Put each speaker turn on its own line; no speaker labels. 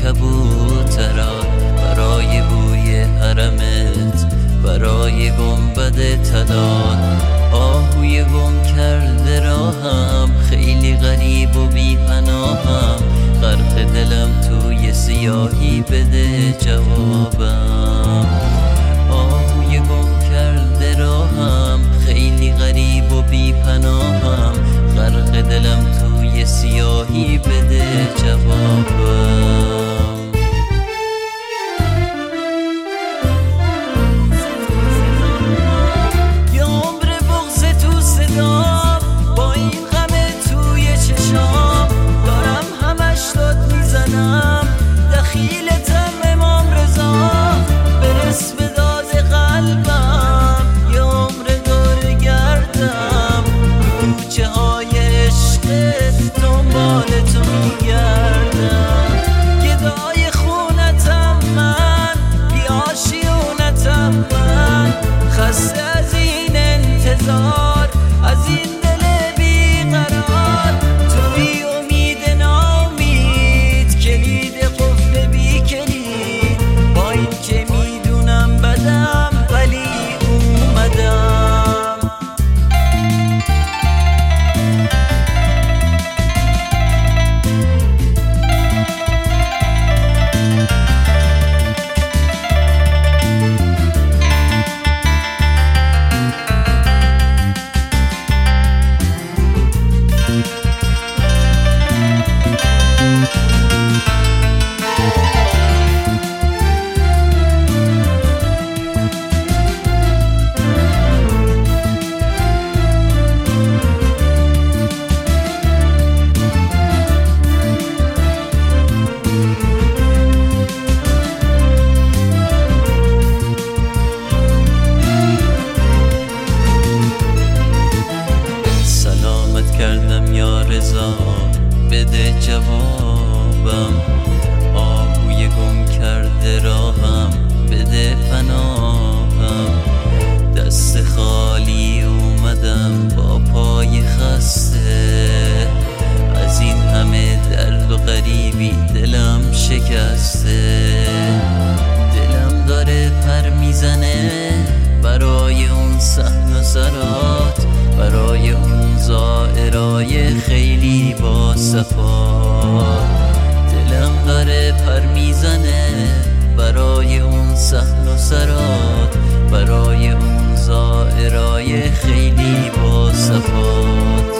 کبوتران، برای بوی حرمت، برای گنبد طلات. آهوی گم کرده راهم، خیلی غریب و بی پناهم، غرق دلم توی سیاهی، بده جوابم. آهوی گم کرده راهم، خیلی غریب و بی پناهم، غرق دلم توی سیاهی، بده جوابم. با این غم توی چشام دارم همش داد میزنم، دخیلتم امام رضا، برس به داد قلبم، یه عمر دور گردم، کوچه های عشقت دنبال تو میگردم. گدای خونتم من، بیاشیونتم من، خسته از این انتظار، از این دل بیقرار، تو بی امید ناامید، کلید قفل بی کلید، با این که میدونم بدم ولی اومدم. کردم یا رضا، بده جوابم. آهوی گم کرده راهم، بده پناهم، دست خالی اومدم با پای خسته، از این همه درد و غریبی دلم شکسته. دلم داره پر میزنه برای اون صحن و سرات، برای اون زائرای خیلی با صفا. دلم داره پر میزنه برای اون صحن و سرات، برای اون زائرای خیلی با صفات.